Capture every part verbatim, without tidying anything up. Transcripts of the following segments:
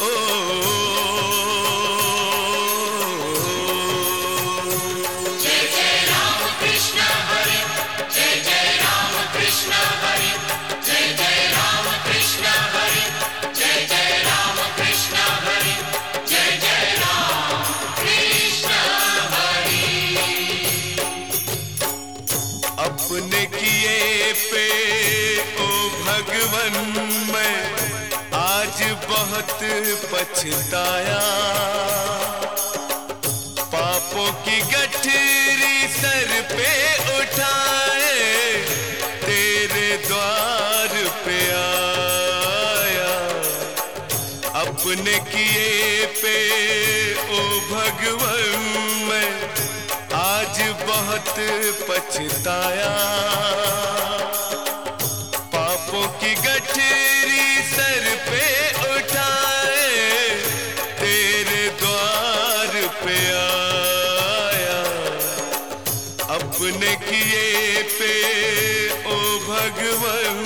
अपने किए पे ओ भगवन मैं आज बहुत पछताया। पापों की गठरी सर पे उठाए तेरे द्वार पे आया। अपने किए पे ओ भगवन मैं आज बहुत पछताया। पापों की गठरी सर पे उठाए तेरे द्वार पे आया। अपने किए पे ओ भगवन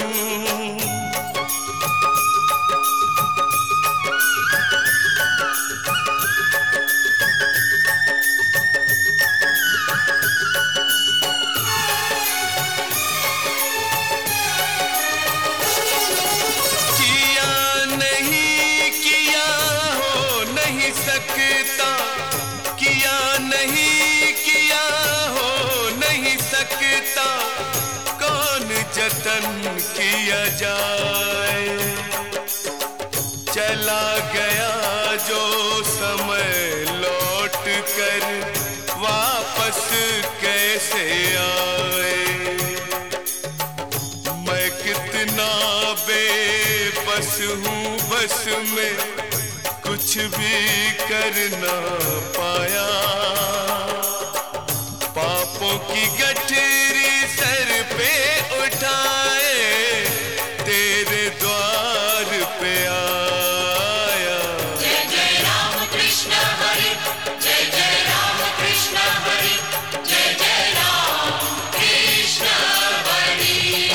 सकता, किया नहीं किया हो नहीं सकता, कौन जतन किया जाए। चला गया जो समय लौट कर वापस कैसे आए। मैं कितना बेबस हूँ बस में कुछ भी कर ना पाया। पापों की गठरी सर पे उठाए तेरे द्वार पे आया। जय जय राम कृष्ण हरि, जय जय राम कृष्ण हरि, जय जय राम कृष्ण हरि।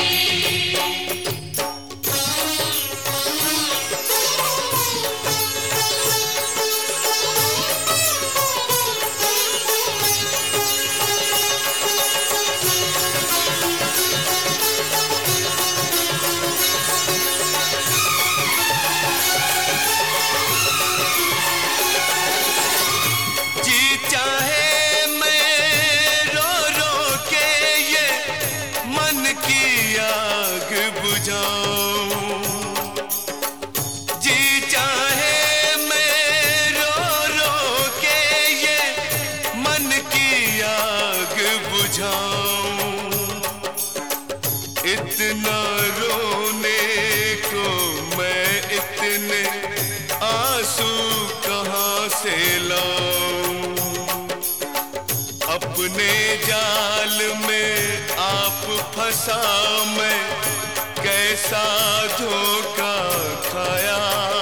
जी चाहे मैं रो रो के ये मन की आग बुझाऊं। इतना रोने को मैं इतने आंसू कहाँ से लाऊं। अपने जाल में आप फंसा मैं कैसा धोखा खाया।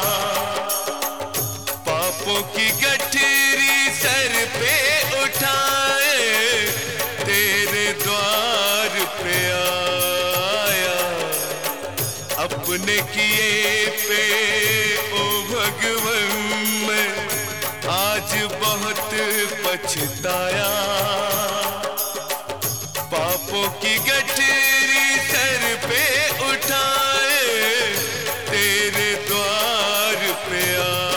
पापों की गठरी सर पे उठाए तेरे द्वार पे आया। अपने किए पे ओ भगवन मैं आज बहुत पछताया। पापों की गठरी सर पे उठाए तेरे द्वार पे आ